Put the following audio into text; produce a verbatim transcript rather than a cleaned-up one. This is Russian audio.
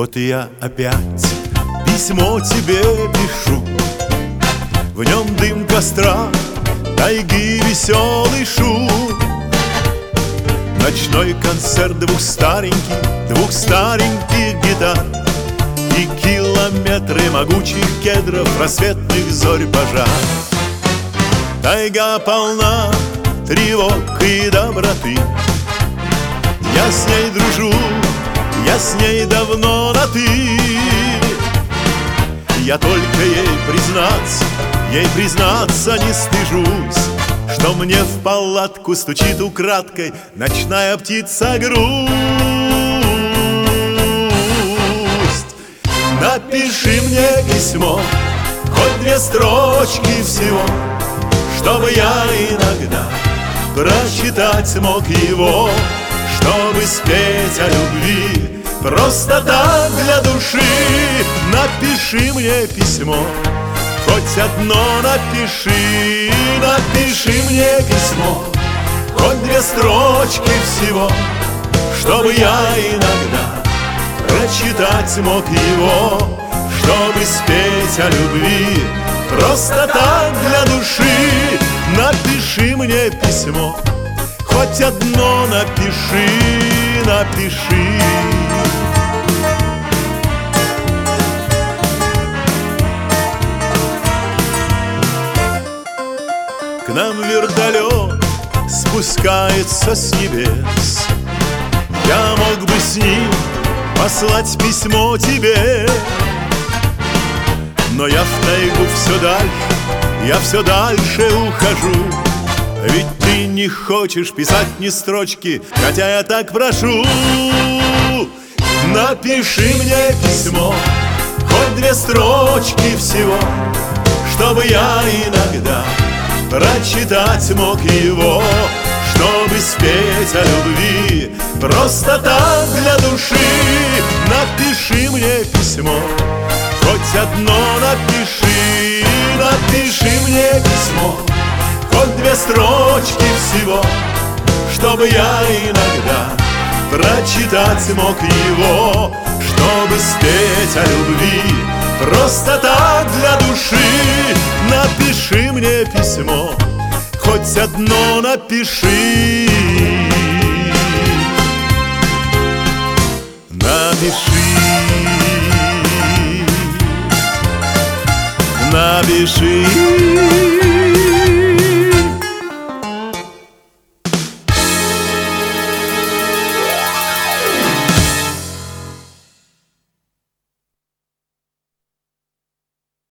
Вот я опять письмо тебе пишу. В нем дым костра, тайги веселый шум, ночной концерт двух стареньких, двух стареньких гитар и километры могучих кедров, рассветных зорь пожар. Тайга полна тревог и доброты. Я с ней дружу, я с ней давно на «ты». Я только ей признаться, ей признаться не стыжусь, что мне в палатку стучит украдкой ночная птица грусть. Напиши мне письмо, хоть две строчки всего, чтобы я иногда прочитать мог его, чтобы спеть о любви просто так для души. Напиши мне письмо, хоть одно напиши, напиши мне письмо, хоть две строчки всего, чтобы я иногда прочитать мог его, чтобы спеть о любви просто так для души. Напиши мне письмо, хоть одно напиши, напиши. К нам вертолет спускается с небес. Я мог бы с ним послать письмо тебе, но я в тайгу все дальше, я все дальше ухожу. Ведь ты не хочешь писать ни строчки, хотя я так прошу. Напиши мне письмо, хоть две строчки всего, чтобы я иногда прочитать мог его, чтобы спеть о любви просто так для души. Напиши мне письмо, хоть одно напиши, напиши мне письмо, хоть две строчки всего, чтобы я иногда прочитать мог его, чтобы спеть о любви просто так для души. Напиши мне письмо, хоть одно напиши, напиши, напиши.